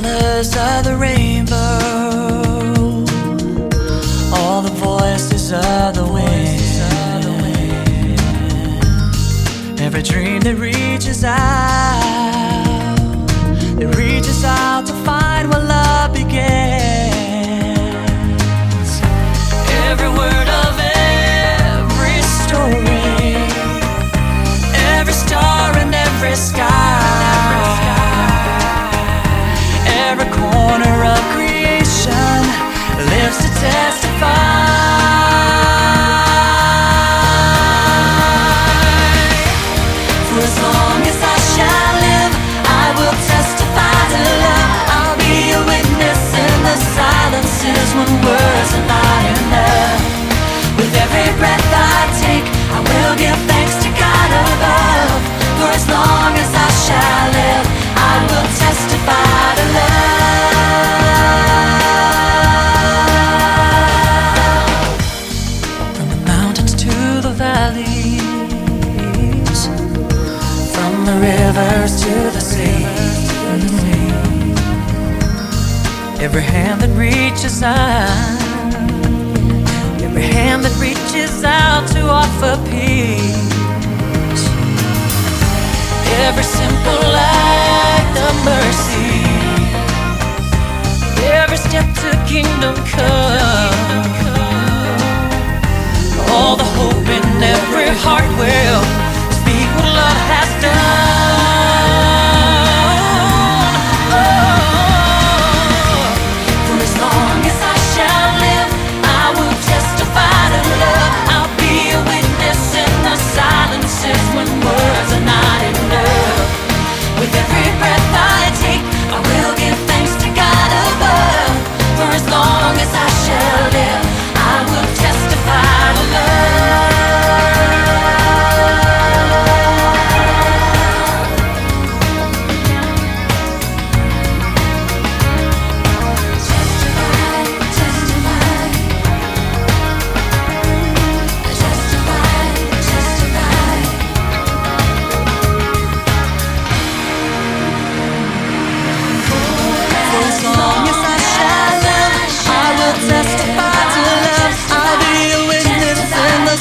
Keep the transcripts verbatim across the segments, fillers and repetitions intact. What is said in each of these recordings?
colors of the rainbow, all the voices of the wind, every dream that reaches out, that reaches out to find where love begins. Every word of every story, every star in every sky, every corner of creation lives to testify. For as long as I shall live, I will testify to love. I'll be a witness in the silences when words are not enough. With every breath I take, I will give thanks to God above. For as long as I shall live, I will testify to love. From the mountains to the valleys, from the rivers to the sea, every hand that reaches out, every hand that reaches out to offer peace, every simple act of mercy, every step to kingdom come, all the hope in every heart will speak what love has done. Oh, for as long as I shall live, I will testify to love. I'll be a witness in the silences when words are not enough. With every breath I take, I will give thanks to God above. For as long as I shall live, I will testify to love.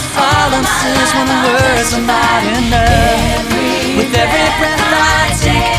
When words are not enough, with every breath I take,